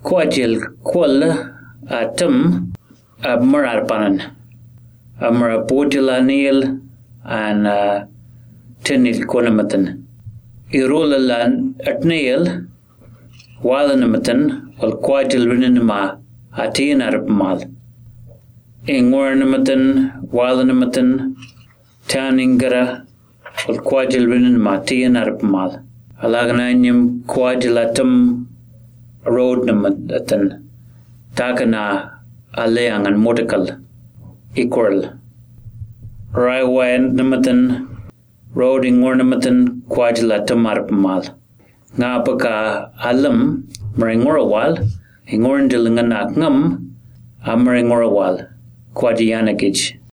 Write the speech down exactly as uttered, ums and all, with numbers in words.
Quajil qual atum abmararpanan. Amara Pojila Neil and uh, Tinil Konamatan. Irolalan at Nail, Walanamatan, or Quajil Rinanima, Atin Arapmal. Ingwarnamatan, Walanamatan, Taningara, or Quajil Rinanima, Tian Arapmal. Alagananium Quajilatum Roadnamatan, Takana, Aleang and Motikal. Equal. Raiwan namatan, roading ornamatan, quadrilatum arpamal. Ngapaka alam, maringorawal, ingorndilanganakngam, amaringorawal, quadianakij.